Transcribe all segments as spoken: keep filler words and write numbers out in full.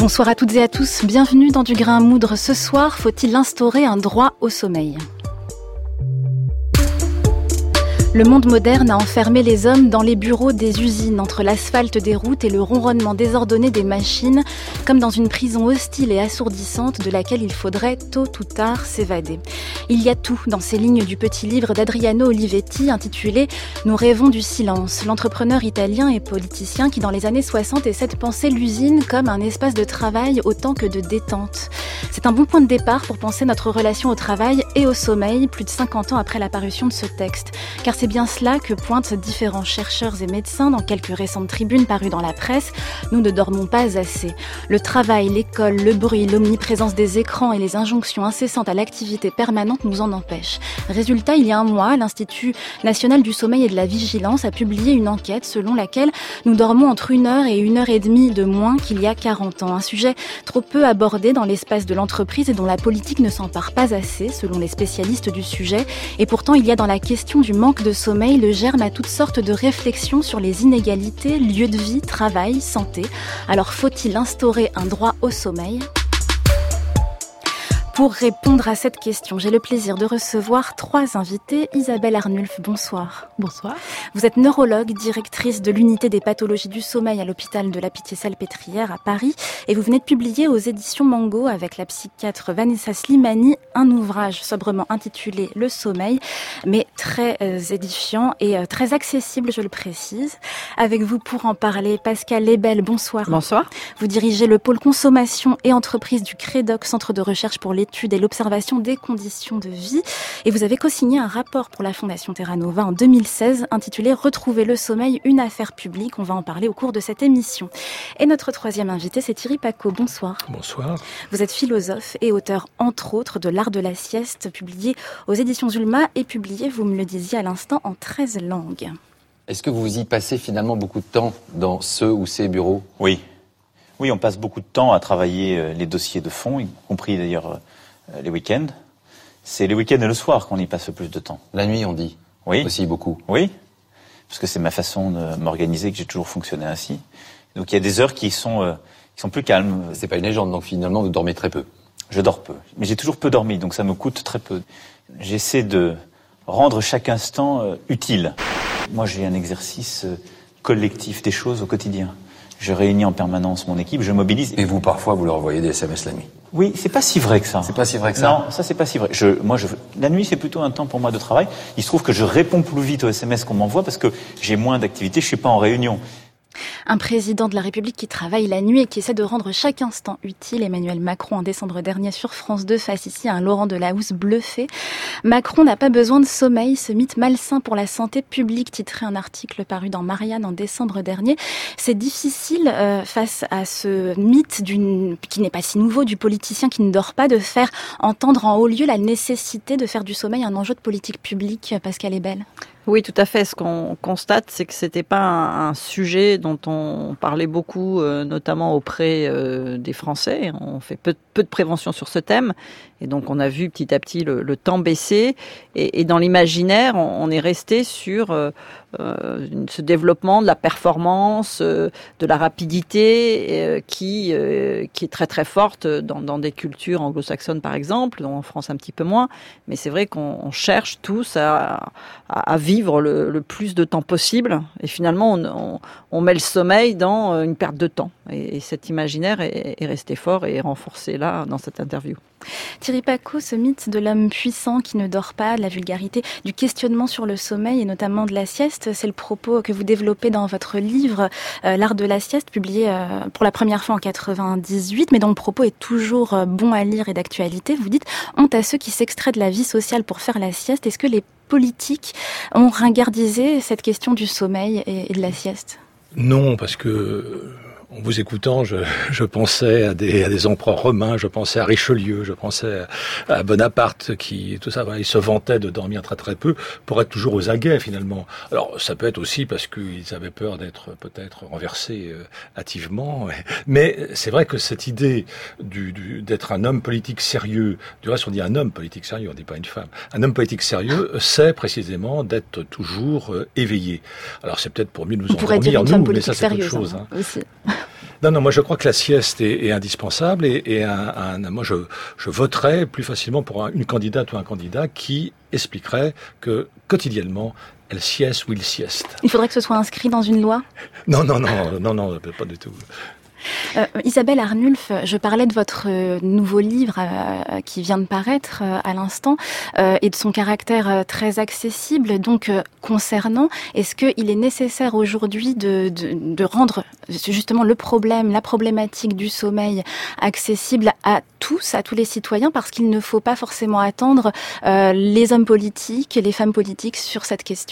Bonsoir à toutes et à tous, bienvenue dans Du Grain à Moudre. Ce soir, faut-il instaurer un droit au sommeil ? Le monde moderne a enfermé les hommes dans les bureaux des usines, entre l'asphalte des routes et le ronronnement désordonné des machines, comme dans une prison hostile et assourdissante de laquelle il faudrait tôt ou tard s'évader. Il y a tout dans ces lignes du petit livre d'Adriano Olivetti intitulé « Nous rêvons du silence », l'entrepreneur italien et politicien qui dans les années soixante essaie de penser l'usine comme un espace de travail autant que de détente. C'est un bon point de départ pour penser notre relation au travail et au sommeil, plus de cinquante ans après la parution de ce texte. Car c'est bien cela que pointent différents chercheurs et médecins dans quelques récentes tribunes parues dans la presse. Nous ne dormons pas assez. Le travail, l'école, le bruit, l'omniprésence des écrans et les injonctions incessantes à l'activité permanente nous en empêchent. Résultat, il y a un mois, l'Institut national du sommeil et de la vigilance a publié une enquête selon laquelle nous dormons entre une heure et une heure et demie de moins qu'il y a quarante ans. Un sujet trop peu abordé dans l'espace de l'entreprise et dont la politique ne s'empare pas assez, selon les spécialistes du sujet. Et pourtant, il y a dans la question du manque de sommeil le germe à toutes sortes de réflexions sur les inégalités, lieux de vie, travail, santé. Alors faut-il instaurer un droit au sommeil ? Pour répondre à cette question, j'ai le plaisir de recevoir trois invités. Isabelle Arnulf, bonsoir. Bonsoir. Vous êtes neurologue, directrice de l'unité des pathologies du sommeil à l'hôpital de la Pitié-Salpêtrière à Paris. Et vous venez de publier aux éditions Mango avec la psychiatre Vanessa Slimani un ouvrage sobrement intitulé Le sommeil, mais très euh, édifiant et euh, très accessible, je le précise. Avec vous pour en parler, Pascal Lebel, bonsoir. Bonsoir. Vous dirigez le pôle consommation et entreprise du CREDOC, Centre de recherche pour l'étude et l'observation des conditions de vie. Et vous avez co-signé un rapport pour la Fondation Terra Nova en deux mille seize intitulé « Retrouver le sommeil, une affaire publique ». On va en parler au cours de cette émission. Et notre troisième invité, c'est Thierry Pacaud. Bonsoir. Bonsoir. Vous êtes philosophe et auteur, entre autres, de L'Art de la sieste, publié aux éditions Zulma et publié, vous me le disiez à l'instant, en treize langues. Est-ce que vous y passez finalement beaucoup de temps dans ce ou ces bureaux ? Oui. Oui, on passe beaucoup de temps à travailler les dossiers de fond, y compris d'ailleurs les week-ends. C'est les week-ends et le soir qu'on y passe le plus de temps. La nuit, on dit. Oui. Aussi beaucoup. Oui. Parce que c'est ma façon de m'organiser, que j'ai toujours fonctionné ainsi. Donc il y a des heures qui sont, euh, qui sont plus calmes. C'est pas une légende, donc finalement vous dormez très peu. Je dors peu. Mais j'ai toujours peu dormi, donc ça me coûte très peu. J'essaie de rendre chaque instant euh, utile. Moi j'ai un exercice euh, collectif des choses au quotidien. Je réunis en permanence mon équipe, je mobilise. Et vous, parfois, vous leur envoyez des S M S la nuit ? Oui, c'est pas si vrai que ça. C'est pas si vrai que ça ? Non, ça c'est pas si vrai. Je, moi, je, la nuit, c'est plutôt un temps pour moi de travail. Il se trouve que je réponds plus vite aux S M S qu'on m'envoie parce que j'ai moins d'activité, je suis pas en réunion. Un président de la République qui travaille la nuit et qui essaie de rendre chaque instant utile. Emmanuel Macron, en décembre dernier sur France deux, face ici à un Laurent Delahousse bluffé. Macron n'a pas besoin de sommeil, ce mythe malsain pour la santé publique, titrait un article paru dans Marianne en décembre dernier. C'est difficile, euh, face à ce mythe d'une, qui n'est pas si nouveau, du politicien qui ne dort pas, de faire entendre en haut lieu la nécessité de faire du sommeil un enjeu de politique publique. Pascal Ebel. Oui, tout à fait. Ce qu'on constate, c'est que c'était pas un, un sujet dont on parlait beaucoup, euh, notamment auprès euh, des Français. On fait peu, peu de prévention sur ce thème. Et donc, on a vu petit à petit le, le temps baisser. Et, et dans l'imaginaire, on, on est resté sur euh, euh, ce développement de la performance, euh, de la rapidité, euh, qui, euh, qui est très très forte dans, dans des cultures anglo-saxonnes, par exemple, en France un petit peu moins. Mais c'est vrai qu'on cherche tous à, à, à vivre le, le plus de temps possible. Et finalement, on, on, on met le sommeil dans une perte de temps. Et, et cet imaginaire est, est resté fort et est renforcé là, dans cette interview. Thierry Pacaud, ce mythe de l'homme puissant qui ne dort pas, de la vulgarité, du questionnement sur le sommeil et notamment de la sieste, c'est le propos que vous développez dans votre livre euh, L'Art de la sieste, publié euh, pour la première fois en quatre-vingt-dix-huit, mais dont le propos est toujours euh, bon à lire et d'actualité. Vous dites « Honte à ceux qui s'extraient de la vie sociale pour faire la sieste ». Est-ce que les politiques ont ringardisé cette question du sommeil et, et de la sieste ? Non, parce que... En vous écoutant, je, je pensais à des, à des empereurs romains, je pensais à Richelieu, je pensais à, à Bonaparte, qui, tout ça, voilà, il se vantait de dormir très très peu pour être toujours aux aguets, finalement. Alors, ça peut être aussi parce qu'ils avaient peur d'être peut-être renversés euh, hâtivement. Mais c'est vrai que cette idée du, du, d'être un homme politique sérieux, du reste on dit un homme politique sérieux, on dit pas une femme, un homme politique sérieux, c'est précisément d'être toujours euh, éveillé. Alors, c'est peut-être pour mieux nous on endormir, nous, mais ça c'est autre sérieuse, chose. Hein, hein. aussi. Non, non, moi je crois que la sieste est, est indispensable et, et un, un, moi je, je voterais plus facilement pour un, une candidate ou un candidat qui expliquerait que quotidiennement elle sieste ou il sieste. Il faudrait que ce soit inscrit dans une loi ? Non, non, non, non, non, pas du tout. Euh, Isabelle Arnulf, je parlais de votre euh, nouveau livre euh, qui vient de paraître euh, à l'instant euh, et de son caractère euh, très accessible. Donc, euh, concernant, est-ce qu'il est nécessaire aujourd'hui de, de, de rendre justement le problème, la problématique du sommeil accessible à tous, à tous les citoyens, parce qu'il ne faut pas forcément attendre euh, les hommes politiques et les femmes politiques sur cette question ?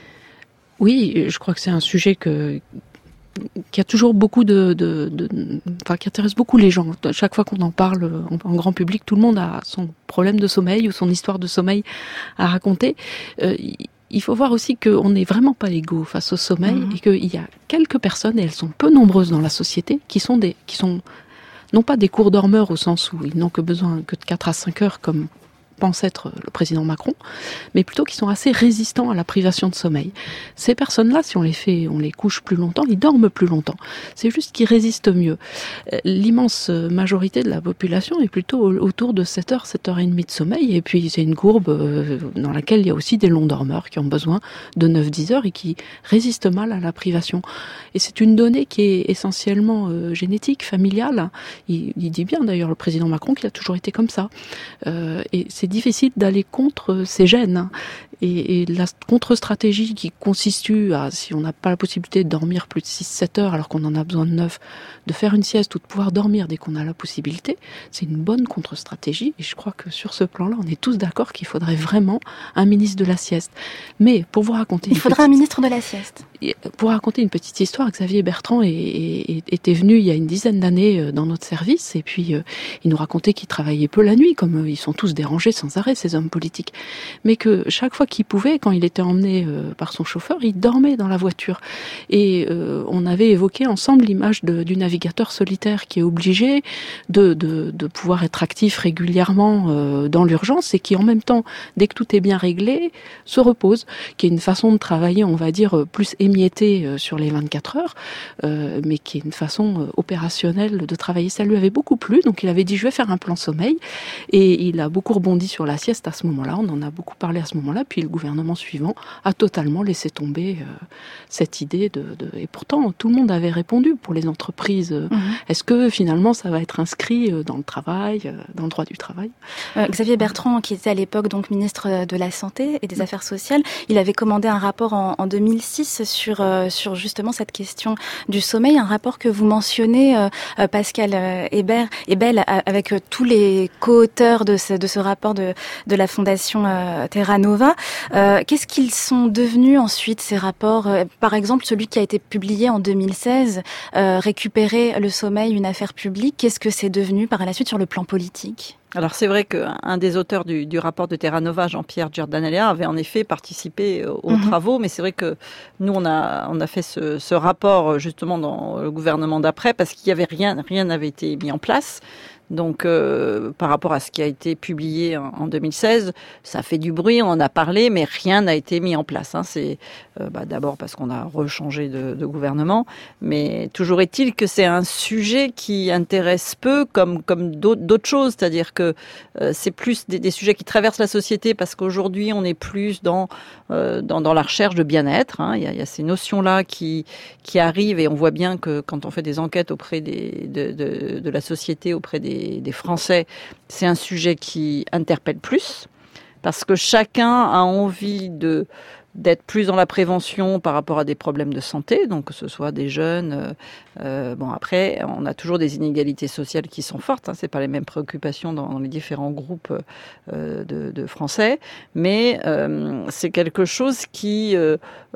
Oui, je crois que c'est un sujet que... qui a toujours beaucoup de, de, de, enfin, qui intéresse beaucoup les gens. Chaque fois qu'on en parle en, en grand public, tout le monde a son problème de sommeil ou son histoire de sommeil à raconter. Euh, il faut voir aussi qu'on n'est vraiment pas égaux face au sommeil mmh. et qu'il y a quelques personnes, et elles sont peu nombreuses dans la société, qui sont des, qui sont non pas des courts dormeurs au sens où ils n'ont que besoin que de quatre à cinq heures comme pense être le président Macron, mais plutôt qui sont assez résistants à la privation de sommeil. Ces personnes-là, si on les fait, on les couche plus longtemps, ils dorment plus longtemps. C'est juste qu'ils résistent mieux. L'immense majorité de la population est plutôt autour de sept heures, sept heures trente de sommeil, et puis c'est une courbe dans laquelle il y a aussi des longs dormeurs qui ont besoin de neuf à dix heures et qui résistent mal à la privation. Et c'est une donnée qui est essentiellement euh, génétique, familiale. Il, il dit bien d'ailleurs, le président Macron, qu'il a toujours été comme ça. Euh, et c'est difficile d'aller contre ces gènes. Et, et la contre-stratégie qui consiste à, si on n'a pas la possibilité de dormir plus de six à sept heures alors qu'on en a besoin de neuf, de faire une sieste ou de pouvoir dormir dès qu'on a la possibilité, c'est une bonne contre-stratégie. Et je crois que sur ce plan-là, on est tous d'accord qu'il faudrait vraiment un ministre de la sieste. Mais pour vous raconter... Il faudrait petite... un ministre de la sieste. Pour raconter une petite histoire, Xavier Bertrand est, est, était venu il y a une dizaine d'années dans notre service et puis euh, il nous racontait qu'il travaillait peu la nuit, comme euh, ils sont tous dérangés sans arrêt, ces hommes politiques. Mais que chaque fois qu'il pouvait, quand il était emmené euh, par son chauffeur, il dormait dans la voiture. Et euh, on avait évoqué ensemble l'image de, du navigateur solitaire qui est obligé de, de, de pouvoir être actif régulièrement euh, dans l'urgence et qui en même temps, dès que tout est bien réglé, se repose, qui est une façon de travailler, on va dire, plus émiettée euh, sur les vingt-quatre heures, euh, mais qui est une façon euh, opérationnelle de travailler. Ça lui avait beaucoup plu, donc il avait dit je vais faire un plan sommeil, et il a beaucoup rebondi sur la sieste à ce moment-là, on en a beaucoup parlé à ce moment-là, puis le gouvernement suivant a totalement laissé tomber euh, cette idée de, de... Et pourtant, tout le monde avait répondu pour les entreprises. Euh, mmh. Est-ce que finalement ça va être inscrit euh, dans le travail, euh, dans le droit du travail ? euh, Xavier Bertrand, qui était à l'époque donc ministre de la Santé et des Affaires sociales, il avait commandé un rapport en, en deux mille six sur, euh, sur justement cette question du sommeil, un rapport que vous mentionnez, euh, Pascal euh, Hébert, Ebel, avec euh, tous les co-auteurs de ce, de ce rapport de, de la Fondation euh, Terra Nova. Euh, qu'est-ce qu'ils sont devenus ensuite, ces rapports ? euh, Par exemple, celui qui a été publié en deux mille seize, euh, Récupérer le sommeil, une affaire publique, qu'est-ce que c'est devenu par la suite sur le plan politique ? Alors c'est vrai qu'un des auteurs du, du rapport de Terra Nova, Jean-Pierre Giordannella, avait en effet participé aux mmh. travaux, mais c'est vrai que nous on a on a fait ce, ce rapport justement dans le gouvernement d'après parce qu'il y avait rien rien n'avait été mis en place. Donc, euh, par rapport à ce qui a été publié en, en deux mille seize, ça fait du bruit, on en a parlé, mais rien n'a été mis en place. Hein. C'est euh, bah, d'abord parce qu'on a rechangé de, de gouvernement, mais toujours est-il que c'est un sujet qui intéresse peu, comme comme d'autres, d'autres choses. C'est-à-dire que euh, c'est plus des, des sujets qui traversent la société parce qu'aujourd'hui, on est plus dans euh, dans, dans la recherche de bien-être. Hein. Il y a, il y a ces notions-là qui qui arrivent et on voit bien que quand on fait des enquêtes auprès des de, de, de la société, auprès des des Français, c'est un sujet qui interpelle plus parce que chacun a envie de d'être plus dans la prévention par rapport à des problèmes de santé, donc que ce soit des jeunes. Euh, bon, après, on a toujours des inégalités sociales qui sont fortes. Hein, c'est pas les mêmes préoccupations dans, dans les différents groupes euh, de, de Français, mais euh, c'est quelque chose qui euh,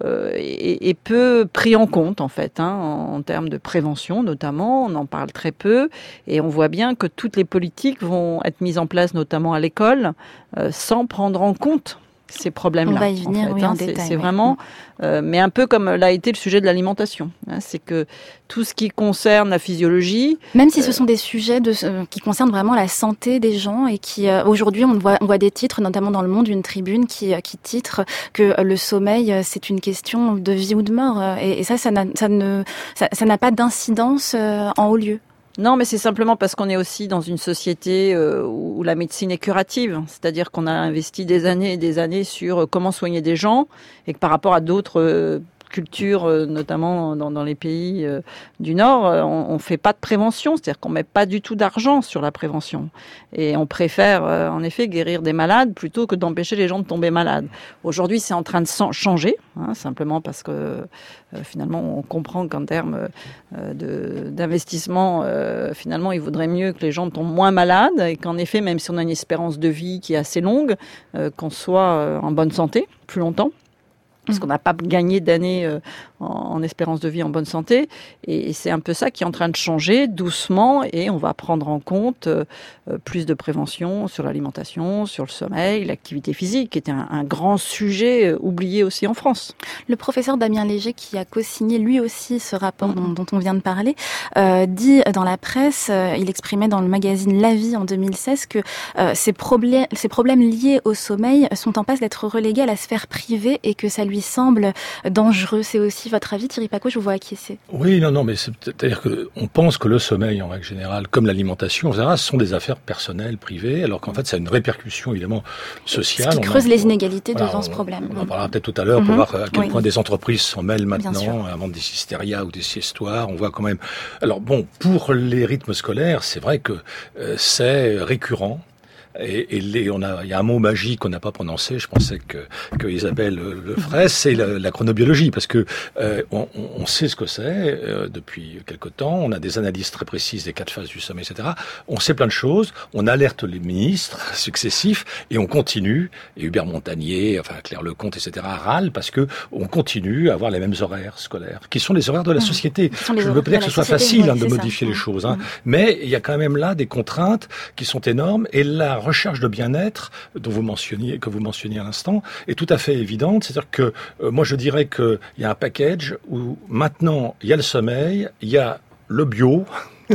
est, est peu pris en compte en fait, hein, en, en termes de prévention notamment. On en parle très peu, et on voit bien que toutes les politiques vont être mises en place, notamment à l'école, euh, sans prendre en compte ces problèmes-là. On va y venir, en fait, oui, hein, en c'est, détail. c'est oui. vraiment, euh, mais un peu comme l'a été le sujet de l'alimentation. Hein, c'est que tout ce qui concerne la physiologie, même si ce sont des sujets de, euh, qui concernent vraiment la santé des gens et qui euh, aujourd'hui on voit on voit des titres, notamment dans Le Monde, une tribune qui qui titre que le sommeil c'est une question de vie ou de mort et, et ça ça n'a ça ne ça, ça n'a pas d'incidence euh, en haut lieu. Non, mais c'est simplement parce qu'on est aussi dans une société euh, où la médecine est curative. C'est-à-dire qu'on a investi des années et des années sur comment soigner des gens et que par rapport à d'autres euh, cultures, euh, notamment dans, dans les pays euh, du Nord, euh, on ne fait pas de prévention. C'est-à-dire qu'on ne met pas du tout d'argent sur la prévention. Et on préfère, euh, en effet, guérir des malades plutôt que d'empêcher les gens de tomber malades. Aujourd'hui, c'est en train de changer, hein, simplement parce que euh, finalement, on comprend qu'en termes euh, de, d'investissement, euh, finalement, il vaudrait mieux que les gens tombent moins malades et qu'en effet, même si on a une espérance de vie qui est assez longue, euh, qu'on soit euh, en bonne santé plus longtemps. Parce qu'on n'a pas gagné d'années euh, en, en espérance de vie en bonne santé. Et, et c'est un peu ça qui est en train de changer doucement. Et on va prendre en compte euh, plus de prévention sur l'alimentation, sur le sommeil, l'activité physique, qui était un, un grand sujet euh, oublié aussi en France. Le professeur Damien Léger, qui a co-signé lui aussi ce rapport mmh. dont, dont on vient de parler, euh, dit dans la presse, euh, il exprimait dans le magazine La Vie en deux mille seize que euh, ces, problèmes, ces problèmes liés au sommeil sont en passe d'être relégués à la sphère privée et que ça lui semble dangereux. C'est aussi votre avis, Thierry Pacaud, je vous vois acquiescer. Oui, non, non, mais c'est, c'est-à-dire qu'on pense que le sommeil, en règle générale, comme l'alimentation, et cetera, ce sont des affaires personnelles, privées, alors qu'en fait, ça a une répercussion, évidemment, sociale. Ce qui creuse on, les inégalités voilà, devant on, ce problème. On en parlera peut-être tout à l'heure mm-hmm. pour voir à quel oui. point des entreprises s'en mêlent maintenant, avant des hystérias ou des siessoirs. On voit quand même... Alors bon, pour les rythmes scolaires, c'est vrai que euh, c'est récurrent. Et, et les, on a, il y a un mot magique qu'on n'a pas prononcé. Je pensais que, que Isabelle le ferait, c'est la, la chronobiologie, parce que euh, on, on sait ce que c'est euh, depuis quelque temps. On a des analyses très précises des quatre phases du sommeil, et cetera. On sait plein de choses. On alerte les ministres successifs et on continue. Et Hubert Montagnier, enfin Claire Lecomte, et cetera râlent parce que on continue à avoir les mêmes horaires scolaires, qui sont les horaires de la mmh. société. Je ne veux pas dire que ce soit facile hein, de modifier ça. les choses, hein, mmh. mais il y a quand même là des contraintes qui sont énormes. Et là recherche de bien-être dont vous mentionniez, que vous mentionniez à l'instant est tout à fait évidente. C'est-à-dire que euh, moi je dirais qu'il y a un package où maintenant il y a le sommeil, il y a le bio,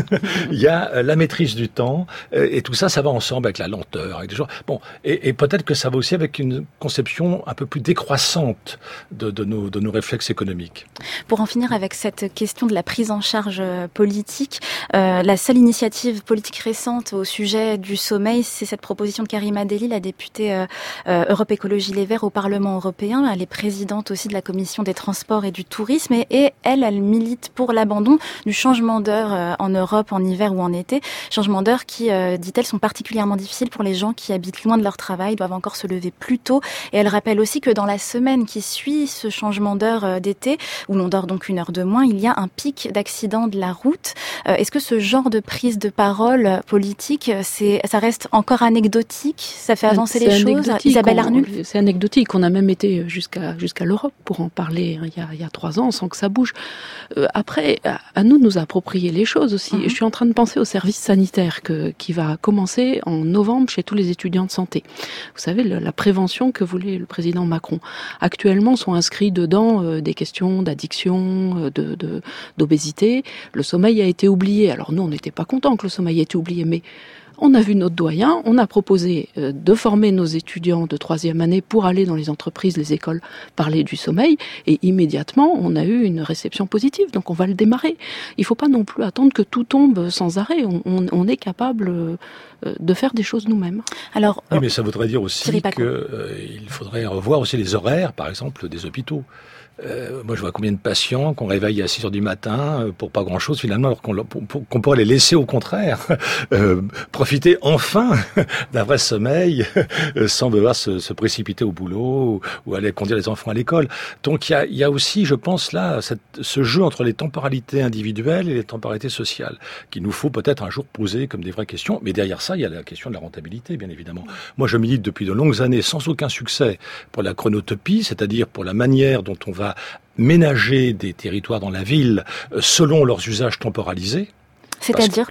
il y a la maîtrise du temps, et tout ça, ça va ensemble avec la lenteur, avec des choses. Bon, et, et peut-être que ça va aussi avec une conception un peu plus décroissante de, de, nos, de nos réflexes économiques. Pour en finir avec cette question de la prise en charge politique, euh, la seule initiative politique récente au sujet du sommeil, c'est cette proposition de Karima Delli, la députée euh, euh, Europe Écologie Les Verts au Parlement européen. Elle est présidente aussi de la Commission des Transports et du Tourisme, et, et elle, elle milite pour l'abandon du changement d'heure euh, en Europe en hiver ou en été. Changement d'heure qui, euh, dit-elle, sont particulièrement difficiles pour les gens qui habitent loin de leur travail, doivent encore se lever plus tôt. Et elle rappelle aussi que dans la semaine qui suit ce changement d'heure euh, d'été, où l'on dort donc une heure de moins, il y a un pic d'accidents de la route. Euh, est-ce que ce genre de prise de parole politique, c'est, ça reste encore anecdotique? Ça fait avancer c'est les choses? Isabelle Arnould? C'est anecdotique. On a même été jusqu'à, jusqu'à l'Europe pour en parler hein, il, y a, il y a trois ans sans que ça bouge. Euh, après, à, à nous de nous approprier les choses aussi. Mm-hmm. Je suis en train de penser au service sanitaire que, qui va commencer en novembre chez tous les étudiants de santé. Vous savez, le, la prévention que voulait le président Macron. Actuellement sont inscrits dedans euh, des questions d'addiction, euh, de, de, d'obésité. Le sommeil a été oublié. Alors nous, on n'était pas contents que le sommeil ait été oublié, mais on a vu notre doyen, on a proposé euh, de former nos étudiants de troisième année pour aller dans les entreprises, les écoles, parler du sommeil, et immédiatement, on a eu une réception positive, donc on va le démarrer. Il ne faut pas non plus attendre que tout tombe sans arrêt, on, on, on est capable euh, de faire des choses nous-mêmes. Alors, oui, mais ça voudrait dire aussi qu'il euh, faudrait revoir aussi les horaires, par exemple, des hôpitaux. Euh, moi, je vois combien de patients qu'on réveille à six heures du matin euh, pour pas grand-chose finalement, alors qu'on, pour, pour, qu'on pourrait les laisser au contraire euh, profiter enfin d'un vrai sommeil euh, sans devoir se, se précipiter au boulot ou, ou aller conduire les enfants à l'école. Donc, il y a, y a aussi, je pense là, cette, ce jeu entre les temporalités individuelles et les temporalités sociales qu'il nous faut peut-être un jour poser comme des vraies questions. Mais derrière ça, il y a la question de la rentabilité, bien évidemment. Moi, je milite depuis de longues années, sans aucun succès, pour la chronotopie, c'est-à-dire pour la manière dont on va ménager des territoires dans la ville selon leurs usages temporalisés. C'est-à-dire, par exemple ?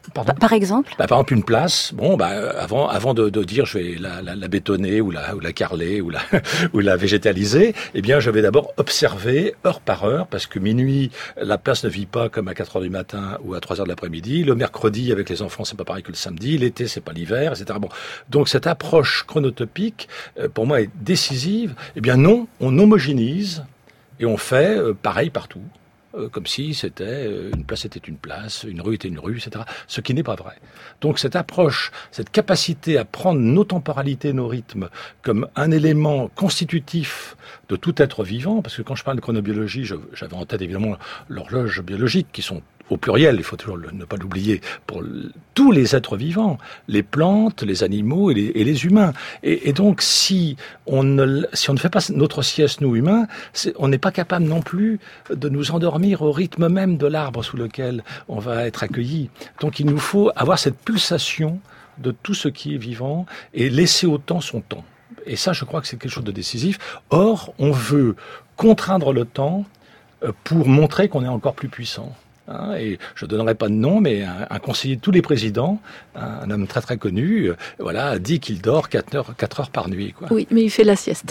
Pardon ? Par exemple bah, Par exemple, une place, bon, bah, avant, avant de, de dire je vais la, la, la bétonner ou la, ou la carreler ou la, ou la végétaliser, eh bien, je vais d'abord observer heure par heure, parce que minuit, la place ne vit pas comme à quatre heures du matin ou à trois heures de l'après-midi. Le mercredi, avec les enfants, c'est pas pareil que le samedi. L'été, c'est pas l'hiver, et cetera. Bon. Donc, cette approche chronotopique, euh, pour moi, est décisive. Eh bien, non, on homogénise et on fait euh, pareil partout. Comme si c'était une place était une place, une rue était une rue, et cetera. Ce qui n'est pas vrai. Donc cette approche, cette capacité à prendre nos temporalités, nos rythmes, comme un élément constitutif de tout être vivant, parce que quand je parle de chronobiologie, je, j'avais en tête évidemment l'horloge biologique, qui sont au pluriel, il faut toujours le, ne pas l'oublier, pour le, tous les êtres vivants, les plantes, les animaux et les, et les humains. Et, et donc, si on, ne, si on ne fait pas notre sieste, nous humains, c'est, on n'est pas capable non plus de nous endormir au rythme même de l'arbre sous lequel on va être accueilli. Donc, il nous faut avoir cette pulsation de tout ce qui est vivant et laisser au temps son temps. Et ça, je crois que c'est quelque chose de décisif. Or, on veut contraindre le temps pour montrer qu'on est encore plus puissant. Hein, et je ne donnerai pas de nom, mais un, un conseiller de tous les présidents, un, un homme très très connu, euh, voilà, a dit qu'il dort quatre heures, quatre heures par nuit. Quoi. Oui, mais il fait la sieste.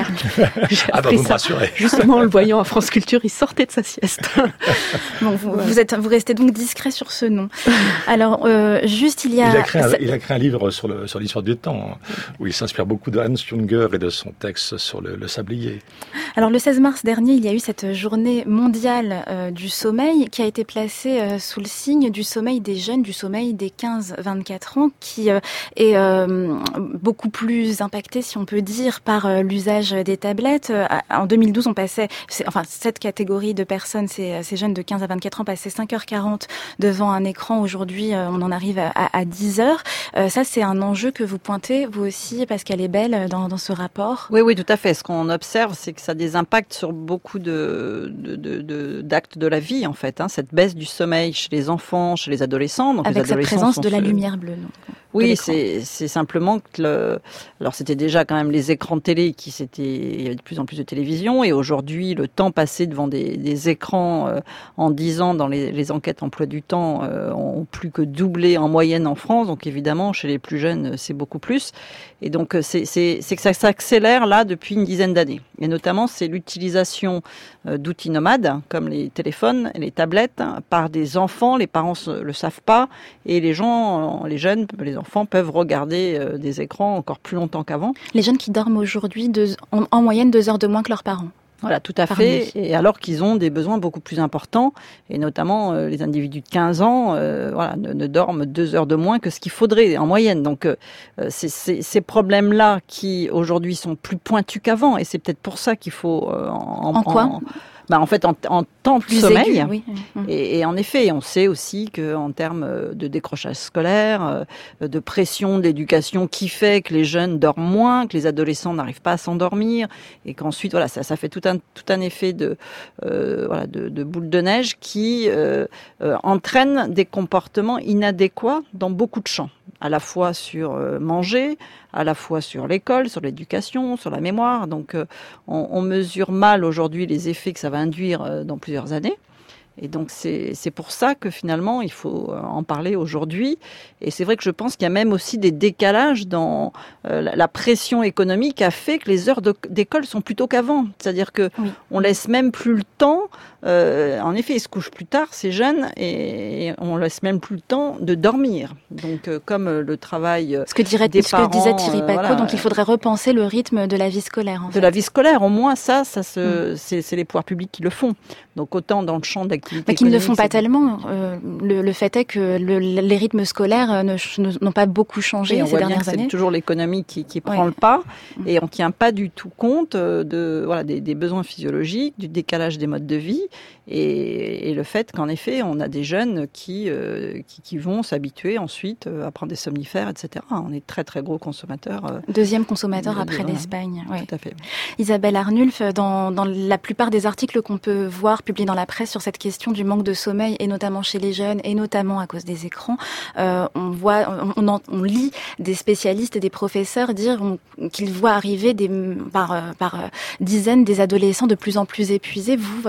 Ah bah vous me rassurez. Justement, en le voyant à France Culture, il sortait de sa sieste. Bon, vous, ouais. vous, êtes, vous restez donc discret sur ce nom. Alors, euh, juste il y a... Il a créé un, il a créé un livre sur, le, sur l'histoire du temps, hein, où il s'inspire beaucoup de Hans Junger et de son texte sur le, le sablier. Alors, le seize mars dernier, il y a eu cette journée mondiale euh, du sommeil qui a été placé euh, sous le signe du sommeil des jeunes, du sommeil des quinze à vingt-quatre ans, qui euh, est euh, beaucoup plus impacté, si on peut dire, par euh, l'usage des tablettes. Euh, en deux mille douze, on passait, enfin, cette catégorie de personnes, ces, ces jeunes de quinze à vingt-quatre ans, passaient cinq heures quarante devant un écran. Aujourd'hui, euh, on en arrive à, à dix heures. Euh, ça, c'est un enjeu que vous pointez, vous aussi, Pascale Ebel, dans, dans ce rapport. Oui, oui, tout à fait. Ce qu'on observe, c'est que ça a des impacts sur beaucoup de, de, de, de, d'actes de la vie, en fait, hein, cette baisse du sommeil chez les enfants, chez les adolescents. Donc avec les adolescents cette présence de la ce... lumière bleue. Donc, oui, c'est, c'est simplement que le... alors c'était déjà quand même les écrans de télé qui s'étaient, il y avait de plus en plus de télévision, et aujourd'hui le temps passé devant des, des écrans euh, en dix ans dans les, les enquêtes emploi du temps euh, ont plus que doublé en moyenne en France. Donc évidemment chez les plus jeunes c'est beaucoup plus. Et donc c'est, c'est, c'est que ça s'accélère là depuis une dizaine d'années. Et notamment c'est l'utilisation euh, d'outils nomades comme les téléphones et les tablettes hein, par des enfants. Les parents ne le savent pas et les gens, les jeunes, les enfants peuvent regarder euh, des écrans encore plus longtemps qu'avant. Les jeunes qui dorment aujourd'hui deux, en, en moyenne deux heures de moins que leurs parents. Voilà, tout à fait. Et alors qu'ils ont des besoins beaucoup plus importants, et notamment euh, les individus de quinze ans, euh, voilà, ne, ne dorment deux heures de moins que ce qu'il faudrait en moyenne. Donc, euh, c'est, c'est, ces problèmes-là qui aujourd'hui sont plus pointus qu'avant, et c'est peut-être pour ça qu'il faut euh, en, en quoi en, bah en fait, en, en temps de plus sommeil. Aigu, oui. Et, et en effet, on sait aussi qu'en termes de décrochage scolaire, de pression de l'éducation qui fait que les jeunes dorment moins, que les adolescents n'arrivent pas à s'endormir, et qu'ensuite, voilà, ça, ça fait tout un, tout un effet de, euh, voilà, de, de boule de neige qui euh, euh, entraîne des comportements inadéquats dans beaucoup de champs. À la fois sur euh, manger, à la fois sur l'école, sur l'éducation, sur la mémoire. Donc, euh, on, on mesure mal aujourd'hui les effets que ça va induire euh, dans plusieurs années. Et donc, c'est, c'est pour ça que finalement, il faut en parler aujourd'hui. Et c'est vrai que je pense qu'il y a même aussi des décalages dans euh, la, la pression économique a fait que les heures de, d'école sont plus tôt qu'avant. C'est-à-dire que oui. on laisse même plus le temps. Euh, en effet, ils se couchent plus tard, ces jeunes, et on laisse même plus le temps de dormir. Donc, euh, comme euh, le travail ce que dirait, des ce parents, que disait Thierry Pacaud, euh, voilà, donc il faudrait repenser le rythme de la vie scolaire. En de fait. la vie scolaire, au moins ça, ça se, mmh. c'est, c'est les pouvoirs publics qui le font. Donc autant dans le champ d'activité. Mais qui ne le font pas tellement. Euh, le, le fait est que le, les rythmes scolaires ne, n'ont pas beaucoup changé oui, ces dernières années. C'est toujours l'économie qui, qui prend ouais. le pas, et on tient pas du tout compte de voilà des, des besoins physiologiques, du décalage des modes de vie, et, et le fait qu'en effet on a des jeunes qui euh, qui, qui vont s'habituer ensuite à prendre des somnifères, et cetera. On est très très gros consommateurs. Euh, Deuxième consommateur de, après de, l'Espagne. Oui. Tout à fait. Isabelle Arnulf, dans, dans la plupart des articles qu'on peut voir publiés dans la presse sur cette question du manque de sommeil, et notamment chez les jeunes, et notamment à cause des écrans, euh, on voit, on, on, on lit des spécialistes et des professeurs dire on, qu'ils voient arriver des, par, par dizaines des adolescents de plus en plus épuisés. Vous, votre expérience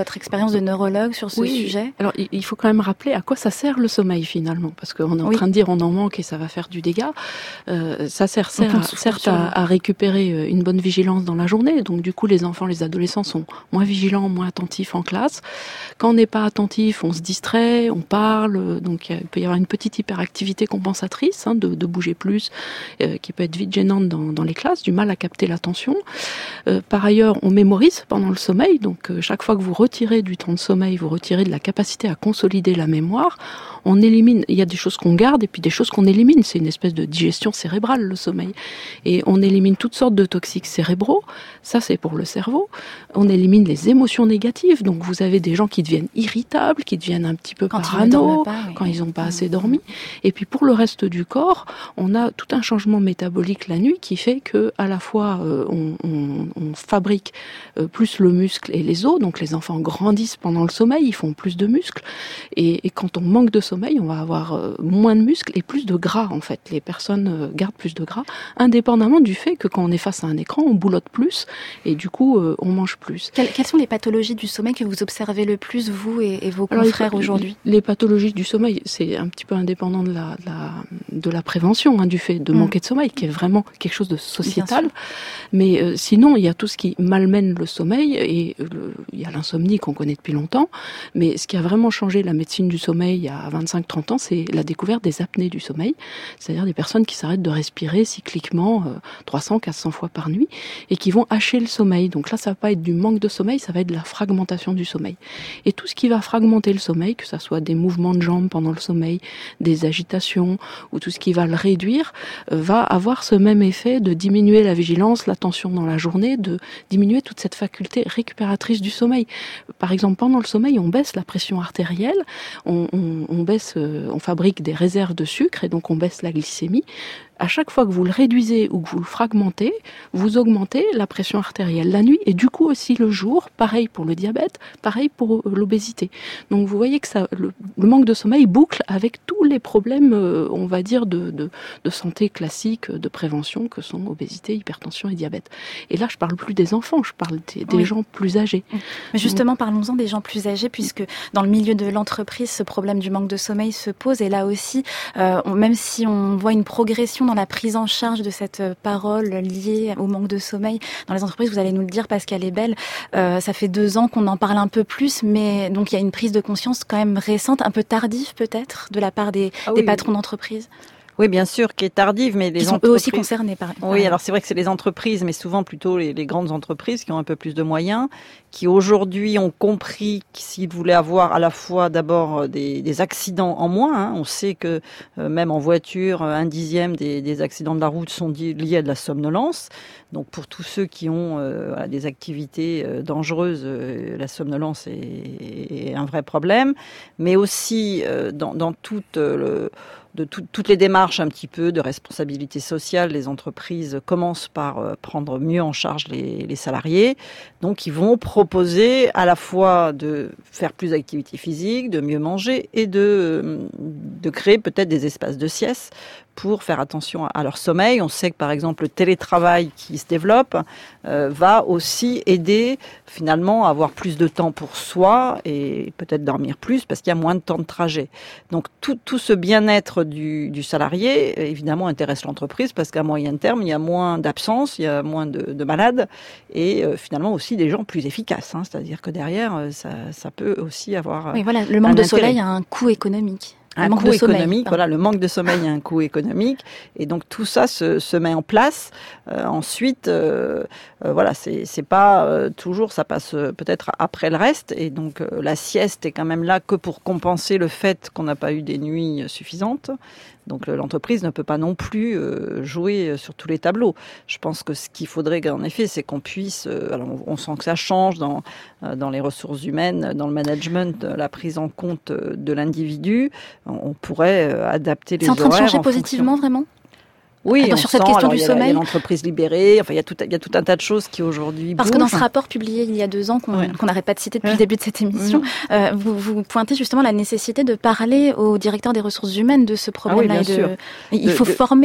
expérience de neurologue sur ce oui. sujet. Alors, il faut quand même rappeler à quoi ça sert le sommeil finalement, parce qu'on est en oui. train de dire on en manque et ça va faire du dégât. Euh, ça sert, sert à, certes à, à récupérer une bonne vigilance dans la journée. Donc, du coup, les enfants, les adolescents sont moins vigilants, moins attentifs en classe. Quand on n'est pas attentif, on se distrait, on parle. Donc, il peut y avoir une petite hyperactivité compensatrice, hein, de, de bouger plus, euh, qui peut être vite gênante dans, dans les classes, du mal à capter l'attention. Euh, par ailleurs, on mémorise pendant le sommeil. Donc, euh, chaque fois que vous retirez du temps de sommeil, vous retirez de la capacité à consolider la mémoire. On élimine, il y a des choses qu'on garde et puis des choses qu'on élimine. C'est une espèce de digestion cérébrale, le sommeil. Et on élimine toutes sortes de toxiques cérébraux. Ça, c'est pour le cerveau. On élimine les émotions négatives. Donc, vous avez des gens qui deviennent irritables, qui deviennent un petit peu quand parano, ils pas, oui. quand ils n'ont pas mmh. assez dormi. Et puis, pour le reste du corps, on a tout un changement métabolique la nuit qui fait que, à la fois, euh, on, on, on fabrique euh, plus le muscle et les os. Donc, les enfants grandissent pendant le sommeil, ils font plus de muscles. Et, et quand on manque de sommeil, on va avoir euh, moins de muscles et plus de gras, en fait. Les personnes euh, gardent plus de gras, indépendamment du fait que quand on est face à un écran, on boulotte plus et du coup, euh, on mange plus. Quelles, quelles sont les pathologies du sommeil que vous observez le plus, vous et, et vos confrères Alors, aujourd'hui ? Les pathologies du sommeil, c'est un petit peu indépendant de la, de la, de la prévention, hein, du fait de mmh. manquer de sommeil, qui est vraiment quelque chose de sociétal. Mais euh, sinon, il y a tout ce qui malmène le sommeil et euh, le, il y a l'insomnie qu'on connaît depuis longtemps. Mais ce qui a vraiment changé la médecine du sommeil il y a vingt-cinq trente ans, c'est la découverte des apnées du sommeil. C'est-à-dire des personnes qui s'arrêtent de respirer cycliquement euh, trois cents à quatre cents fois par nuit et qui vont hacher le sommeil. Donc là, ça va pas être du manque de sommeil, ça va être de la fragmentation du sommeil. Et tout ce qui va fragmenter le sommeil, que ça soit des mouvements de jambes pendant le sommeil, des agitations ou tout ce qui va le réduire, euh, va avoir ce même effet de diminuer la vigilance, l'attention dans la journée, de diminuer toute cette faculté récupératrice du sommeil. Par exemple, pendant le sommeil, on baisse la pression artérielle, on, on, on baisse, euh, on fabrique des réserves de sucre et donc on baisse la glycémie. À chaque fois que vous le réduisez ou que vous le fragmentez, vous augmentez la pression artérielle la nuit et du coup aussi le jour. Pareil pour le diabète, pareil pour l'obésité. Donc vous voyez que ça, le, le manque de sommeil boucle avec tous les problèmes, euh, on va dire, de, de, de santé classique, de prévention, que sont obésité, hypertension et diabète. Et là, je parle plus des enfants, je parle des, des oui. gens plus âgés. Mais justement, Donc, parlons-en des gens plus âgés, puisque dans le milieu de l'entreprise, ce problème du manque de sommeil se pose. Et là aussi, euh, on, même si on voit une progression dans la prise en charge de cette parole liée au manque de sommeil dans les entreprises, vous allez nous le dire, Pascal Ebel, euh, ça fait deux ans qu'on en parle un peu plus, mais donc il y a une prise de conscience quand même récente, un peu tardive peut-être, de la part des, ah oui, des patrons d'entreprise. Oui, bien sûr, qui est tardive, mais les Qui sont entreprises... eux aussi concernés par. Oui, alors c'est vrai que c'est les entreprises, mais souvent plutôt les, les grandes entreprises qui ont un peu plus de moyens, qui aujourd'hui ont compris que s'ils voulaient avoir à la fois d'abord des, des accidents en moins, hein, on sait que euh, même en voiture, un dixième des, des accidents de la route sont liés à de la somnolence. Donc pour tous ceux qui ont euh, des activités euh, dangereuses, euh, la somnolence est, est un vrai problème, mais aussi euh, dans, dans toute euh, le de tout, toutes les démarches un petit peu de responsabilité sociale, les entreprises commencent par euh, prendre mieux en charge les, les salariés. Donc, ils vont proposer à la fois de faire plus d'activité physique, de mieux manger et de, de créer peut-être des espaces de sieste pour faire attention à leur sommeil. On sait que, par exemple, le télétravail qui se développe euh, va aussi aider finalement à avoir plus de temps pour soi et peut-être dormir plus parce qu'il y a moins de temps de trajet. Donc, tout, tout ce bien-être du, du salarié, évidemment, intéresse l'entreprise parce qu'à moyen terme, il y a moins d'absence, il y a moins de, de malades et euh, finalement aussi des gens plus efficaces. Hein, c'est-à-dire que derrière, ça, ça peut aussi avoir Oui, voilà, le manque de sommeil a un coût économique. Un coût économique, voilà, le manque de sommeil a un coût économique, et donc tout ça se, se met en place. Euh, ensuite, euh, euh, voilà, c'est, c'est pas euh, toujours, ça passe euh, peut-être après le reste, et donc euh, la sieste est quand même là que pour compenser le fait qu'on n'a pas eu des nuits suffisantes. Donc l'entreprise ne peut pas non plus euh, jouer sur tous les tableaux. Je pense que ce qu'il faudrait en effet, c'est qu'on puisse, euh, alors on, on sent que ça change dans euh, dans les ressources humaines, dans le management, la prise en compte de l'individu. On pourrait euh, adapter les horaires. C'est en train de changer en positivement, fonction... vraiment ? Oui, Attends, sur cette question alors, du il y a, sommeil. Il y a l'entreprise libérée, enfin il y a tout, il y a tout un tas de choses qui aujourd'hui Parce bougent. que dans ce rapport publié il y a deux ans, qu'on ouais. qu'on n'arrête pas de citer depuis ouais. le début de cette émission, mmh. euh, vous, vous pointez justement la nécessité de parler au directeur des ressources humaines de ce problème-là. Ah oui, bien et de... sûr. Il de, faut de... former.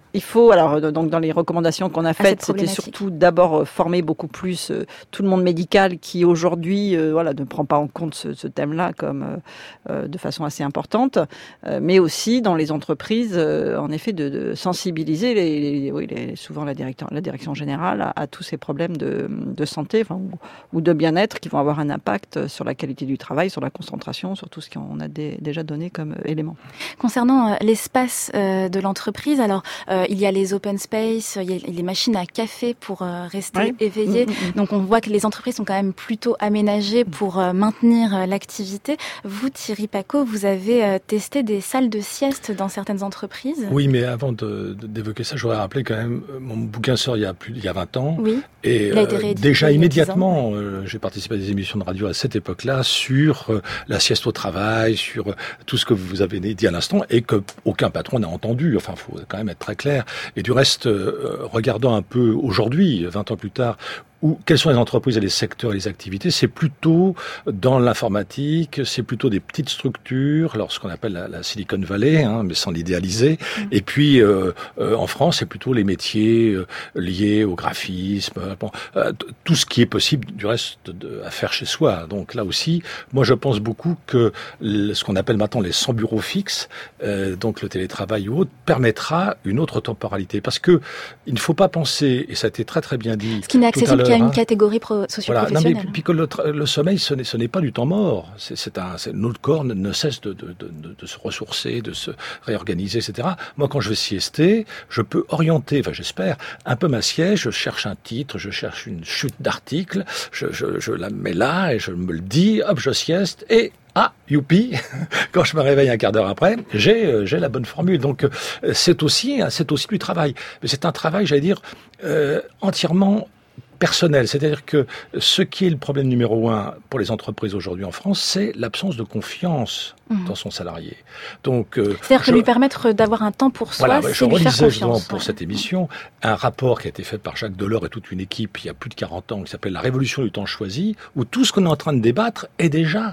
Il faut, alors donc dans les recommandations qu'on a faites, c'était surtout d'abord former beaucoup plus euh, tout le monde médical qui aujourd'hui euh, voilà, ne prend pas en compte ce, ce thème-là comme euh, de façon assez importante, euh, mais aussi dans les entreprises, euh, en effet, de, de sensibiliser les, les, oui, les, souvent la direction, la direction générale à, à tous ces problèmes de, de santé enfin, ou, ou de bien-être qui vont avoir un impact sur la qualité du travail, sur la concentration, sur tout ce qu'on a dé, déjà donné comme élément. Concernant euh, l'espace euh, de l'entreprise, alors euh, il y a les open space, il y a les machines à café pour euh, rester oui. éveillé. Mmh, mmh. Donc on voit que les entreprises sont quand même plutôt aménagées pour euh, maintenir euh, l'activité. Vous, Thierry Pacaud, vous avez euh, testé des salles de sieste dans certaines entreprises. Oui, mais avant de, de, d'évoquer ça, je voudrais rappeler quand même, mon bouquin sort il y a plus il y a vingt ans. Oui. Et il a été réédité, déjà immédiatement, euh, j'ai participé à des émissions de radio à cette époque-là sur euh, la sieste au travail, sur euh, tout ce que vous avez dit à l'instant et que aucun patron n'a entendu. Enfin, faut quand même être très clair. Et du reste, euh, regardant un peu aujourd'hui, vingt ans plus tard, où, quelles sont les entreprises et les secteurs et les activités, c'est plutôt dans l'informatique, c'est plutôt des petites structures, alors ce qu'on appelle la, la Silicon Valley, hein, mais sans l'idéaliser. Mmh. Et puis, euh, euh, en France, c'est plutôt les métiers euh, liés au graphisme, bon, euh, tout ce qui est possible, du reste, de, à faire chez soi. Donc là aussi, moi, je pense beaucoup que le, ce qu'on appelle maintenant les sans bureaux fixes, euh, donc le télétravail ou autre, permettra une autre temporalité. Parce que il ne faut pas penser, et ça a été très très bien dit, ce qui n'est accessible qu'à une catégorie pro- socio-professionnelle. Voilà, non, mais, puis que le, le sommeil, ce n'est, ce n'est pas du temps mort. C'est, c'est un, c'est, notre corps ne, ne cesse de, de, de, de se ressourcer, de se réorganiser, et cetera. Moi, quand je vais siester, je peux orienter, enfin j'espère, un peu ma sieste. Je cherche un titre, je cherche une chute d'article, je, je, je la mets là et je me le dis, hop, je sieste et ah, youpi, quand je me réveille un quart d'heure après, j'ai, euh, j'ai la bonne formule. Donc, euh, c'est aussi, c'est aussi du travail. Mais c'est un travail, j'allais dire, euh, entièrement personnel. C'est-à-dire que ce qui est le problème numéro un pour les entreprises aujourd'hui en France, c'est l'absence de confiance mmh. dans son salarié. Donc, euh, c'est-à-dire je, que lui permettre d'avoir un temps pour soi, voilà, c'est je lui faire relisais justement confiance. pour ouais. cette émission un rapport qui a été fait par Jacques Delors et toute une équipe il y a plus de quarante ans qui s'appelle La Révolution du temps choisi, où tout ce qu'on est en train de débattre est déjà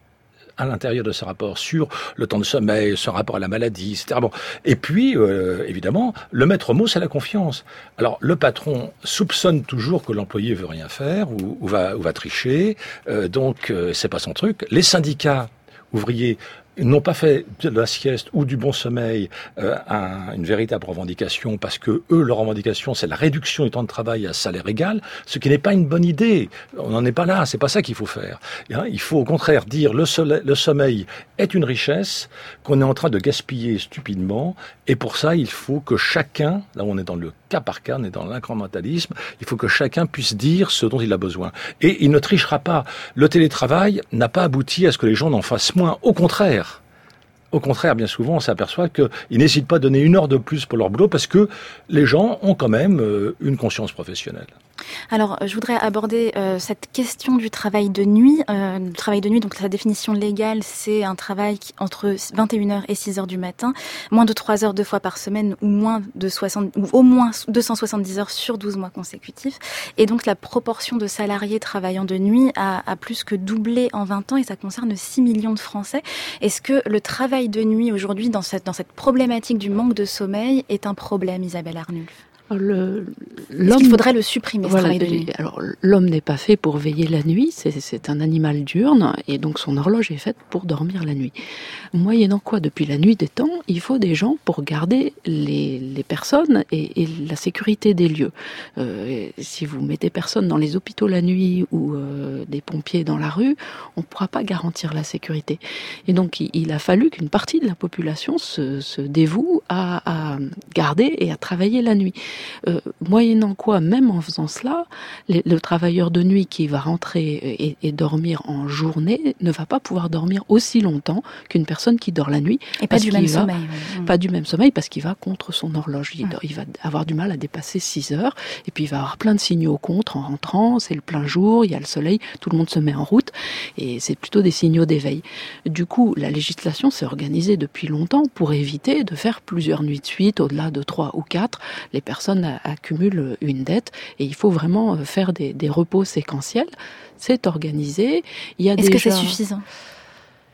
à l'intérieur de ce rapport sur le temps de sommeil, ce rapport à la maladie, et cetera. Bon. Et puis, euh, évidemment, le maître mot, c'est la confiance. Alors, le patron soupçonne toujours que l'employé veut rien faire ou, ou, va, ou va tricher, euh, donc euh, c'est pas son truc. Les syndicats ouvriers n'ont pas fait de la sieste ou du bon sommeil euh, un, une véritable revendication parce que eux, leur revendication, c'est la réduction du temps de travail à salaire égal, ce qui n'est pas une bonne idée. On n'en est pas là, c'est pas ça qu'il faut faire. Hein, il faut au contraire dire le, soleil, le sommeil est une richesse qu'on est en train de gaspiller stupidement et pour ça, il faut que chacun, là on est dans le cas par cas, on est dans l'incrémentalisme, il faut que chacun puisse dire ce dont il a besoin. Et il ne trichera pas. Le télétravail n'a pas abouti à ce que les gens n'en fassent moins. Au contraire. Au contraire, bien souvent, on s'aperçoit qu'ils n'hésitent pas à donner une heure de plus pour leur boulot parce que les gens ont quand même euh, une conscience professionnelle. Alors, je voudrais aborder euh, cette question du travail de nuit. Euh, le travail de nuit, donc sa définition légale, c'est un travail qui, entre vingt et une heures et six heures du matin, moins de trois heures deux fois par semaine ou moins de soixante, ou au moins deux cent soixante-dix heures sur douze mois consécutifs. Et donc, la proportion de salariés travaillant de nuit a, a plus que doublé en vingt ans et ça concerne six millions de Français. Est-ce que le travail de nuit aujourd'hui, dans cette, dans cette problématique du manque de sommeil, est un problème, Isabelle Arnulf ? Le, Est-ce qu'il faudrait le supprimer, voilà, ce travail de nuit ? Alors, l'homme n'est pas fait pour veiller la nuit, c'est, c'est un animal diurne, et donc son horloge est faite pour dormir la nuit. Moyennant quoi, depuis la nuit des temps, il faut des gens pour garder les, les personnes et, et la sécurité des lieux. Euh, si vous mettez personne dans les hôpitaux la nuit ou euh, des pompiers dans la rue, on ne pourra pas garantir la sécurité. Et donc, il, il a fallu qu'une partie de la population se, se dévoue à, à garder et à travailler la nuit. Euh, moyennant quoi, même en faisant cela, les, le travailleur de nuit qui va rentrer et, et dormir en journée ne va pas pouvoir dormir aussi longtemps qu'une personne qui dort la nuit. Et pas du même va, sommeil. Oui. Pas du même sommeil parce qu'il va contre son horloge. Il, ouais. il va avoir du mal à dépasser six heures et puis il va avoir plein de signaux contre en rentrant. C'est le plein jour, il y a le soleil, tout le monde se met en route et c'est plutôt des signaux d'éveil. Du coup, la législation s'est organisée depuis longtemps pour éviter de faire plusieurs nuits de suite, au-delà de trois ou quatre. Les personnes accumulent une dette et il faut vraiment faire des, des repos séquentiels. C'est organisé. Il y a Est-ce déjà... que c'est suffisant ?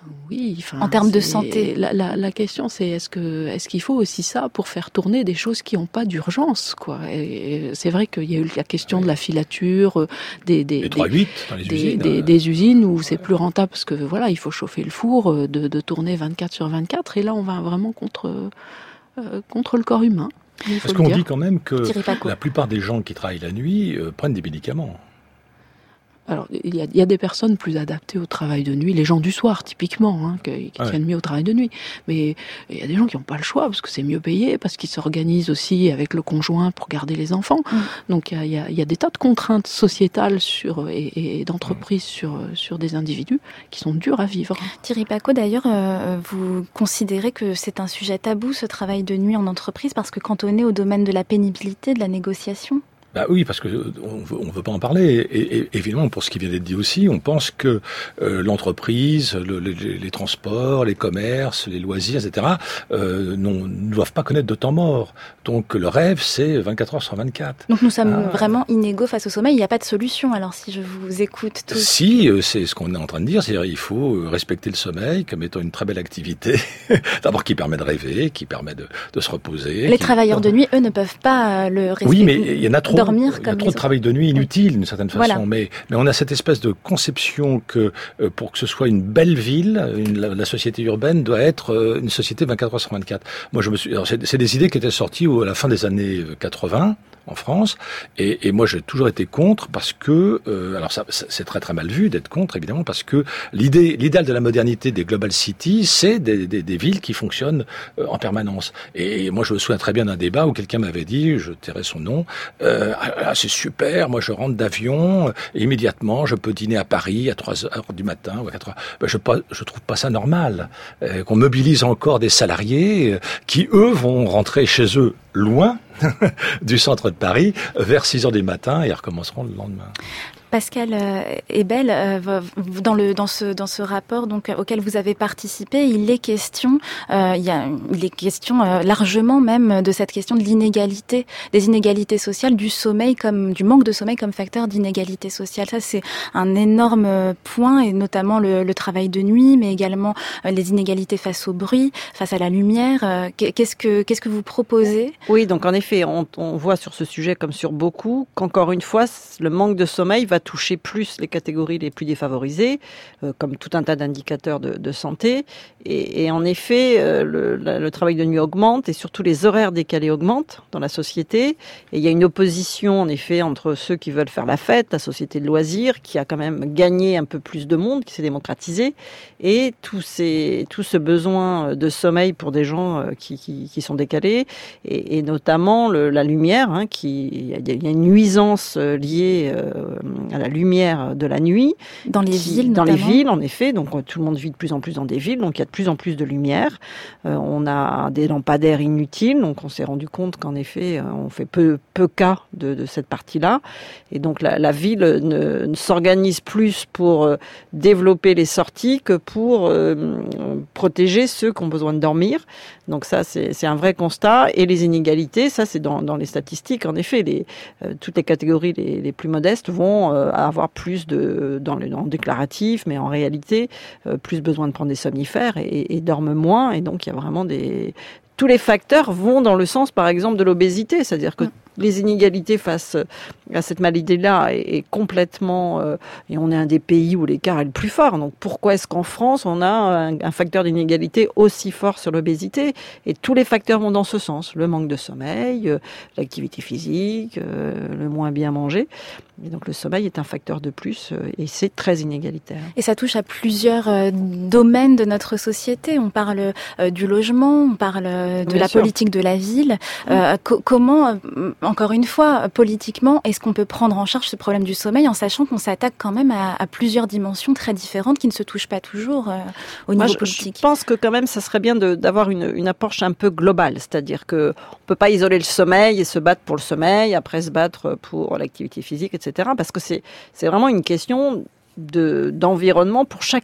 Oui, enfin, en termes de c'est- santé. La, la, la question, c'est est-ce que est-ce qu'il faut aussi ça pour faire tourner des choses qui n'ont pas d'urgence, quoi. Et c'est vrai qu'il y a eu la question de la filature, des des Les trois huit dans les des, usines. des, euh, des usines où c'est plus rentable parce que voilà, il faut chauffer le four, euh, de, de tourner vingt-quatre sur vingt-quatre. Et là, on va vraiment contre euh, contre le corps humain. Il faut Parce le qu'on dire. dit quand même que Thierry Paco. la plupart des gens qui travaillent la nuit euh, prennent des médicaments. Alors, il y, a, il y a des personnes plus adaptées au travail de nuit, les gens du soir, typiquement, hein, qui, qui Ouais. tiennent mieux au travail de nuit. Mais il y a des gens qui n'ont pas le choix, parce que c'est mieux payé, parce qu'ils s'organisent aussi avec le conjoint pour garder les enfants. Mm. Donc, il y, a, il y a- il y a des tas de contraintes sociétales sur, et, et d'entreprises sur, sur des individus qui sont dures à vivre. Thierry Paco, d'ailleurs, euh, vous considérez que c'est un sujet tabou, ce travail de nuit en entreprise, parce que cantonné au domaine de la pénibilité, de la négociation? Bah oui, parce que euh, on veut, on veut pas en parler. Et, et évidemment, pour ce qui vient d'être dit aussi, on pense que euh, l'entreprise, le, les, les transports, les commerces, les loisirs, et cetera, euh, non, ne doivent pas connaître de temps mort. Donc le rêve, c'est vingt-quatre heures sur vingt-quatre. Donc nous sommes Ah. vraiment inégaux face au sommeil, il n'y a pas de solution, alors si je vous écoute tous. Si, euh, c'est ce qu'on est en train de dire, c'est-à-dire il faut euh, respecter le sommeil comme étant une très belle activité, d'abord qui permet de rêver, qui permet de, de se reposer. Les qui- travailleurs de nuit, eux, ne peuvent pas euh, le respecter. Oui, mais il y en a trop. dormir il y a comme trop les de travail de nuit inutile d'une certaine façon. Voilà. Mais, mais on a cette espèce de conception que euh, pour que ce soit une belle ville, une, la, la société urbaine doit être euh, une société vingt-quatre heures sur vingt-quatre. Moi, je me suis. alors, C'est, c'est des idées qui étaient sorties au- à la fin des années quatre-vingts en France, et, et moi j'ai toujours été contre parce que, euh, alors ça, ça- c'est très très mal vu d'être contre évidemment parce que l'idée, l'idéal de la modernité des global cities, c'est des, des, des villes qui fonctionnent euh, en permanence. Et moi je me souviens très bien d'un débat où quelqu'un m'avait dit, je tairai son nom, euh, ah, ah, c'est super, moi je rentre d'avion, et immédiatement je peux dîner à Paris à trois heures du matin ou à quatre heures. Ben, je, pas, je trouve pas ça normal euh, qu'on mobilise encore des salariés euh, qui eux vont rentrer chez eux loin du centre de Paris vers six heures du matin et recommenceront le lendemain. Pascal euh, Ebel, euh, dans le dans ce dans ce rapport donc euh, auquel vous avez participé, il est question, euh, il y a il est question euh, largement même de cette question de l'inégalité, des inégalités sociales, du sommeil comme du manque de sommeil comme facteur d'inégalité sociale. Ça c'est un énorme point et notamment le, le travail de nuit, mais également euh, les inégalités face au bruit, face à la lumière. Euh, qu'est-ce que qu'est-ce que vous proposez? Oui, donc en effet, on, on voit sur ce sujet comme sur beaucoup qu'encore une fois, le manque de sommeil va toucher plus les catégories les plus défavorisées, euh, comme tout un tas d'indicateurs de, de santé. Et, et en effet, euh, le, la, le travail de nuit augmente et surtout les horaires décalés augmentent dans la société. Et il y a une opposition en effet entre ceux qui veulent faire la fête, la société de loisirs, qui a quand même gagné un peu plus de monde, qui s'est démocratisé, et tout, ces, tout ce besoin de sommeil pour des gens qui, qui, qui sont décalés, et, et notamment le, la lumière, hein, qui, il y a une nuisance liée euh, à la lumière de la nuit. Dans les qui, villes, Dans notamment. les villes, en effet. Donc, tout le monde vit de plus en plus dans des villes. Donc, il y a de plus en plus de lumière. Euh, on a des lampadaires inutiles. Donc, on s'est rendu compte qu'en effet, on fait peu, peu cas de, de cette partie-là. Et donc, la, la ville ne, ne s'organise plus pour euh, développer les sorties que pour euh, protéger ceux qui ont besoin de dormir. Donc, ça, c'est, c'est un vrai constat. Et les inégalités, ça, c'est dans, dans les statistiques. En effet, les, euh, toutes les catégories les, les plus modestes vont euh, avoir plus de, dans le, dans le déclaratif, mais en réalité, euh, plus besoin de prendre des somnifères et, et dorment moins. Et donc, il y a vraiment des... Tous les facteurs vont dans le sens, par exemple, de l'obésité. C'est-à-dire que les inégalités face à cette maladie-là est, est complètement... Euh, et on est un des pays où l'écart est le plus fort. Donc, pourquoi est-ce qu'en France, on a un, un facteur d'inégalité aussi fort sur l'obésité? Et tous les facteurs vont dans ce sens. Le manque de sommeil, euh, l'activité physique, euh, le moins bien manger. Et donc, le sommeil est un facteur de plus euh, et c'est très inégalitaire. Et ça touche à plusieurs euh, domaines de notre société. On parle euh, du logement, on parle euh, de Bien la sûr. politique de la ville. Euh, co- comment, euh, encore une fois, politiquement, est-ce qu'on peut prendre en charge ce problème du sommeil en sachant qu'on s'attaque quand même à, à plusieurs dimensions très différentes qui ne se touchent pas toujours euh, au Moi, niveau je, politique? je pense que quand même, ça serait bien de, d'avoir une, une approche un peu globale. C'est-à-dire que on peut pas isoler le sommeil et se battre pour le sommeil, après se battre pour l'activité physique, et cetera. Parce que c'est, c'est vraiment une question de, d'environnement pour chacun.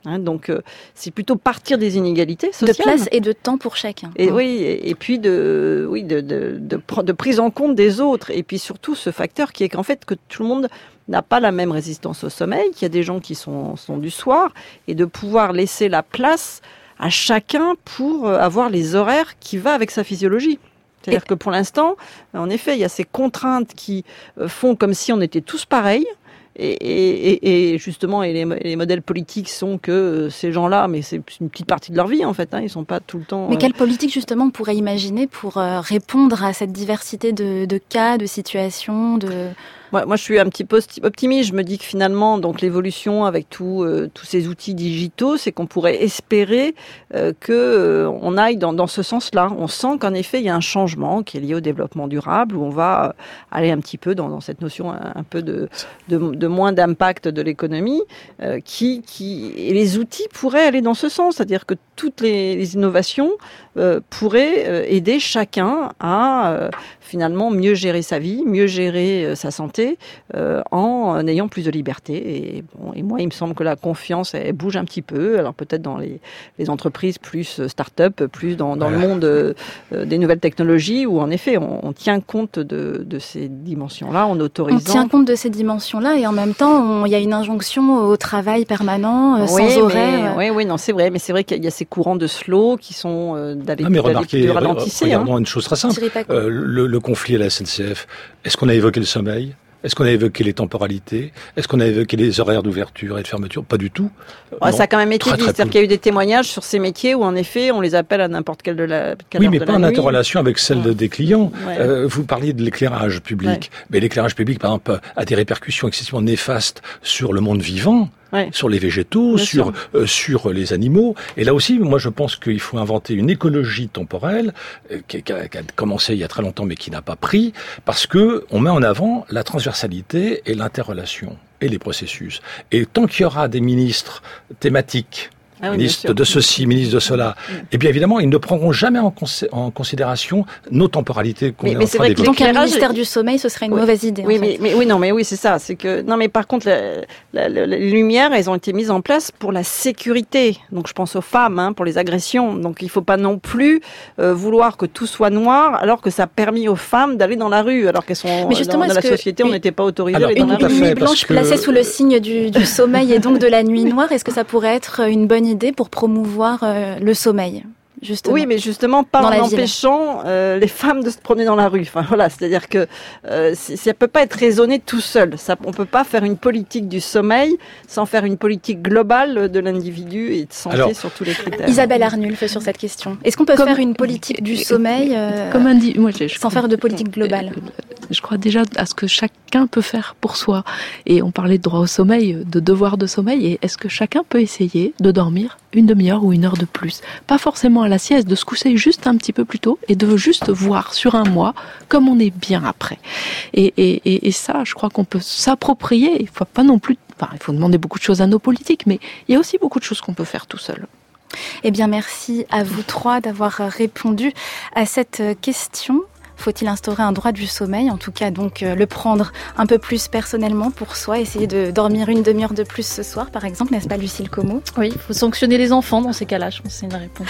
Hein, donc, euh, c'est plutôt partir des inégalités sociales. De place et de temps pour chacun. Et hein. oui, et, et puis de, oui, de, de, de, de, de prise en compte des autres. Et puis surtout, ce facteur qui est qu'en fait, que tout le monde n'a pas la même résistance au sommeil, qu'il y a des gens qui sont, sont du soir, et de pouvoir laisser la place à chacun pour avoir les horaires qui va avec sa physiologie. C'est-à-dire et... que pour l'instant, en effet, il y a ces contraintes qui font comme si on était tous pareils. Et, et, et justement, et les, les modèles politiques sont que ces gens-là, mais c'est une petite partie de leur vie en fait, hein, ils sont pas tout le temps. Mais euh... quelle politique justement on pourrait imaginer pour euh, répondre à cette diversité de, de cas, de situations, de... Moi, moi, je suis un petit peu optimiste. Je me dis que finalement, donc l'évolution avec tout, euh, tous ces outils digitaux, c'est qu'on pourrait espérer euh, que euh, on aille dans, dans ce sens-là. On sent qu'en effet, il y a un changement qui est lié au développement durable, où on va aller un petit peu dans, dans cette notion un, un peu de, de, de moins d'impact de l'économie, euh, qui, qui et les outils pourraient aller dans ce sens, c'est-à-dire que toutes les, les innovations euh, pourraient euh, aider chacun à euh, finalement mieux gérer sa vie, mieux gérer euh, sa santé, euh, en ayant plus de liberté. Et, bon, et moi, il me semble que la confiance, elle bouge un petit peu. Alors peut-être dans les, les entreprises plus start-up, plus dans, dans ouais. le monde euh, des nouvelles technologies, où en effet, on, on tient compte de, de ces dimensions-là en autorisant. On tient compte de ces dimensions-là, et en même temps, il y a une injonction au travail permanent, euh, oui, sans horaire. Oui, oui, non, c'est vrai. Mais c'est vrai qu'il y a ces courants de slow qui sont euh, d'aller, non, mais d'aller remarquez, de ralentisser. Regardons hein. une chose très simple. Euh, le, le conflit à la S N C F. Est-ce qu'on a évoqué le sommeil ? Est-ce qu'on a évoqué les temporalités ? Est-ce qu'on a évoqué les horaires d'ouverture et de fermeture ? Pas du tout. Ouais, ça a quand même été dit. C'est-à-dire qu'il y a eu des témoignages sur ces métiers où, en effet, on les appelle à n'importe quelle de la quelle Oui, heure mais de pas la en nuit. interrelation avec celle ouais. des clients. Ouais. Euh, vous parliez de l'éclairage public. Ouais. Mais l'éclairage public, par exemple, a des répercussions excessivement néfastes sur le monde vivant. Ouais. Sur les végétaux, Bien sur euh, sur les animaux. Et là aussi, moi, je pense qu'il faut inventer une écologie temporelle euh, qui, qui, a, qui a commencé il y a très longtemps, mais qui n'a pas pris, parce que on met en avant la transversalité et l'interrelation et les processus. Et tant qu'il y aura des ministres thématiques, ah oui, ministre de ceci, ministre de cela, mmh. et bien évidemment, ils ne prendront jamais en, cons- en considération nos temporalités qu'on mais, est mais en c'est train vrai d'évoquer. Donc un ministère du sommeil, ce serait une oui. mauvaise idée. Oui, en mais, fait. mais oui, non, mais oui, c'est ça. C'est que non, mais par contre, la, la, la, les lumières, elles ont été mises en place pour la sécurité. Donc, je pense aux femmes, hein, pour les agressions. Donc, il faut pas non plus euh, vouloir que tout soit noir, alors que ça a permis aux femmes d'aller dans la rue, alors qu'elles sont mais justement, dans, dans la société, on n'était pas autorisé à aller dans la rue. Une nuit blanche que... placée sous le signe du, du sommeil et donc de la nuit noire, est-ce que ça pourrait être une bonne idée pour promouvoir Euh, le sommeil, justement. Oui, mais justement pas en empêchant euh, les femmes de se promener dans la rue. Enfin voilà, c'est-à-dire que euh, ça peut pas être raisonné tout seul. Ça, on peut pas faire une politique du sommeil sans faire une politique globale de l'individu et de santé Alors, sur tous les critères. Isabelle Arnulf sur cette question. Est-ce qu'on peut comme, faire une politique du sommeil euh, comme indi- moi, je, je sans crois, faire de politique globale? Je crois déjà à ce que chacun peut faire pour soi. Et on parlait de droit au sommeil, de devoir de sommeil. Et est-ce que chacun peut essayer de dormir une demi-heure ou une heure de plus? Pas forcément à la sieste, de se coucher juste un petit peu plus tôt et de juste voir sur un mois comme on est bien après. Et, et, et, et ça, je crois qu'on peut s'approprier. Il faut pas non plus, enfin, il faut demander beaucoup de choses à nos politiques, mais il y a aussi beaucoup de choses qu'on peut faire tout seul. Eh bien, merci à vous trois d'avoir répondu à cette question. Faut-il instaurer un droit du sommeil ? En tout cas, donc, euh, le prendre un peu plus personnellement pour soi, essayer de dormir une demi-heure de plus ce soir, par exemple, n'est-ce pas, Lucille Como ? Oui, il faut sanctionner les enfants dans ces cas-là, je pense que c'est une réponse.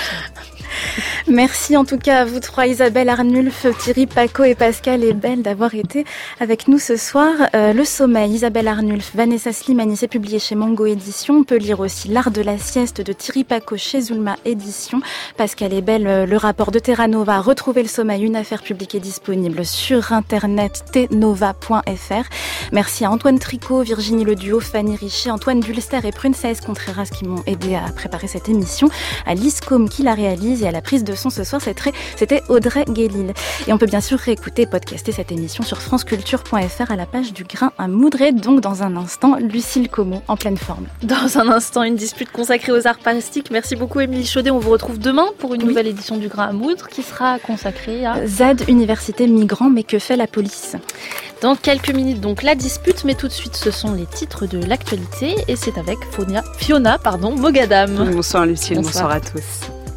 Merci en tout cas à vous trois, Isabelle Arnulf, Thierry Pacaud et Pascal Ebel, d'avoir été avec nous ce soir. Euh, le sommeil, Isabelle Arnulf, Vanessa Slimani, c'est publié chez Mango Édition. On peut lire aussi L'art de la sieste de Thierry Pacaud chez Zulma Édition. Pascal Ebel, euh, le rapport de Terra Nova, Retrouver le sommeil, une affaire publique est disponible sur internet t nova point f r. Merci à Antoine Tricot, Virginie Leduo, Fanny Richer, Antoine Dulster et Princesse Contreras qui m'ont aidé à préparer cette émission, à Lise Combe qui la réalise et à la prise de son ce soir, c'était Audrey Guélil. Et on peut bien sûr réécouter et podcaster cette émission sur franceculture point f r à la page du grain à moudre. Et donc dans un instant, Lucille Como en pleine forme. Dans un instant, une dispute consacrée aux arts plastiques. Merci beaucoup Émilie Chaudet. On vous retrouve demain pour une oui. nouvelle édition du grain à moudre qui sera consacrée à Z A D Université Migrants, mais que fait la police ? Dans quelques minutes, donc la dispute, mais tout de suite, ce sont les titres de l'actualité et c'est avec Fiona, Fiona pardon, Mogadam. Bonsoir Lucille, bonsoir, bonsoir à tous.